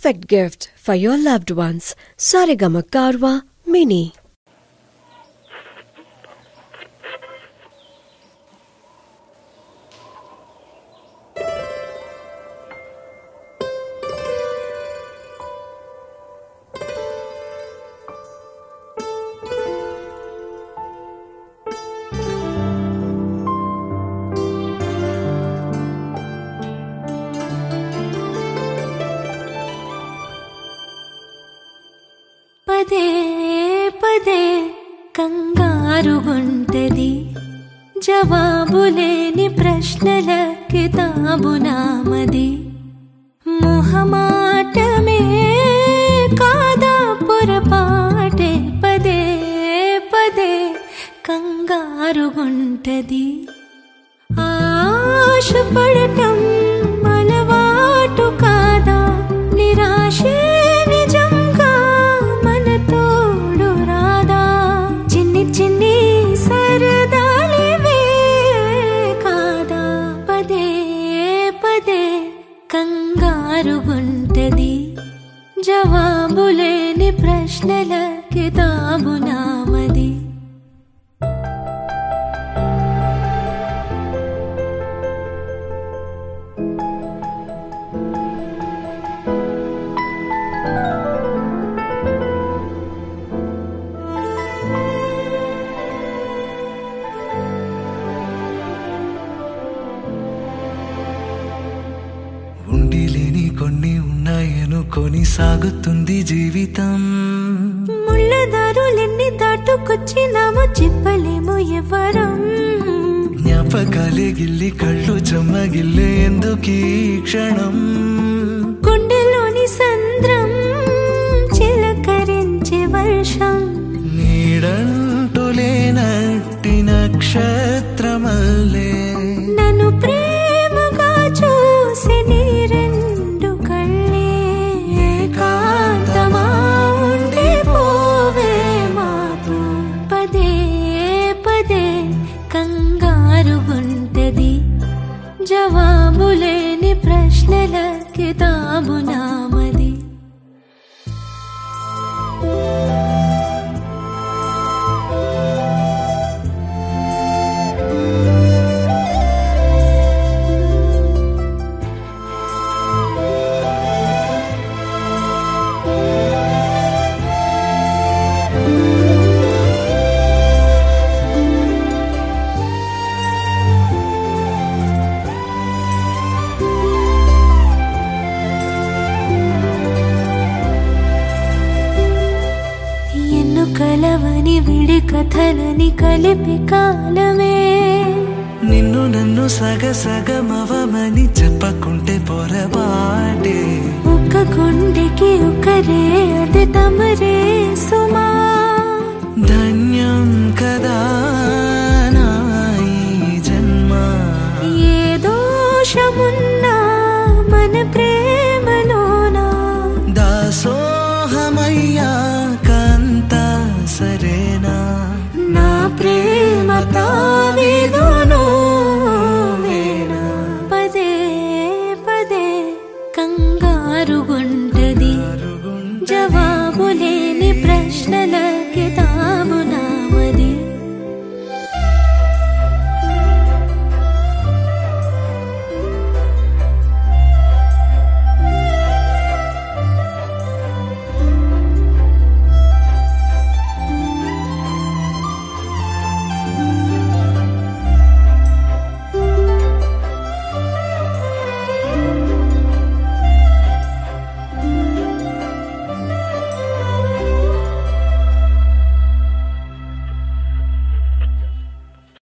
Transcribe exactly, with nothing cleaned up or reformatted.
perfect gift for your loved ones. Saregama Karwa Mini. పదే పదే కంగారుగుంటది జవాబులేని ప్రశ్నల కితాబు నామది మొహమాటమే కాదా పొరపాటే పదే పదే కంగారుగుంటది ఆశపడటం అలవాటు కాదా నిరాశే నిజంగా మన తోడు రాదా చిన్ని చిన్ని సరదాలివే కాదా పదే పదే కంగారుగుంటది జవాబులేని ప్రశ్నల కితాబు నామది కొన్ని ఉన్నాయనుకొని సాగుతుంది జీవితం ముళ్ళదారులెన్ని దాటుకొచ్చినామో చెప్పలేము ఎవరం జ్ఞాపకాలే గిల్లి కళ్ళు చెమ్మగిల్లే ఎందుకీ క్షణం గుండెలోని సంద్రం చిలకరించే వర్షం నీడంటూ లేనట్టి నక్షత్రమల్లే నన్ను ప్రేమగా చూసి నీరెండు కళ్ళే ఏకాంతమా ఉండి పోవే మాతో పదే పదే కంగారుగుంటది జవాబులేని ప్రశ్నల కితాబు నామది కలవని విడి కథలని కలిపి కాలమే నిన్ను నన్ను సగ సగమవమని చెప్పకుంటే పొరపాటే ఒక గుండెకి ఒకరే అది తమరే సుమా ధన్యం కదా